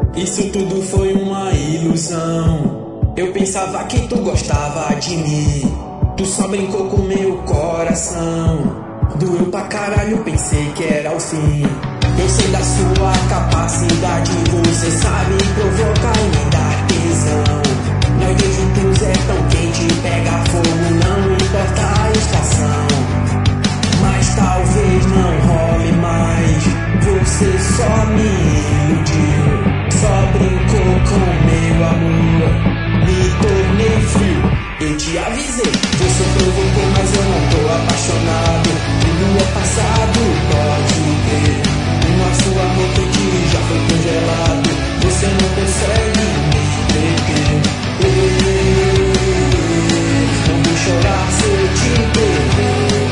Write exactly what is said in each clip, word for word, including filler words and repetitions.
Isso tudo foi uma ilusão. Eu pensava que tu gostava de mim. Tu só brincou com meu coração. Doeu pra caralho, pensei que era o fim. Eu sei da sua capacidade, você sabe provocar e me dar tesão. Nós dois juntos é tão quente, pega fogo, não importa a estação. Mas talvez não role mais, você só me iludiu. Só brincou com meu amor, me tornei frio. Eu te avisei, você provocou, mas eu não tô apaixonado. Tudo é passado, pode crer. O nosso amor quente já foi congelado. Você não consegue me entreter. Não vou chorar se eu te perder.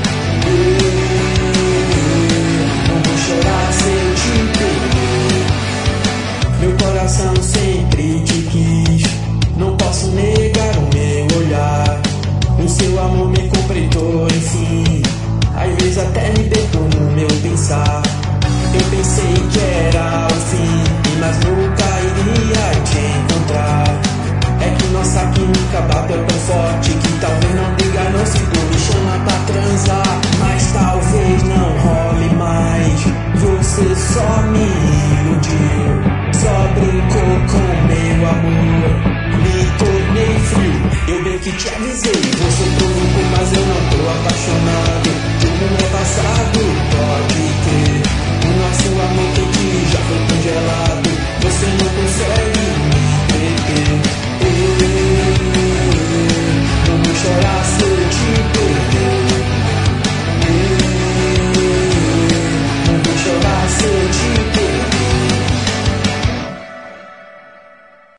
Não vou chorar se eu te perder. Meu coração sempre te quis, não posso negar o meu olhar. O seu amor me completou, enfim. Às vezes até me pegou no meu pensar. Eu pensei que era o fim, mas nunca iria te encontrar. É que nossa química bateu tão forte que talvez não diga não se tu me chama pra transar. Mas talvez não role mais, você só me iludiu.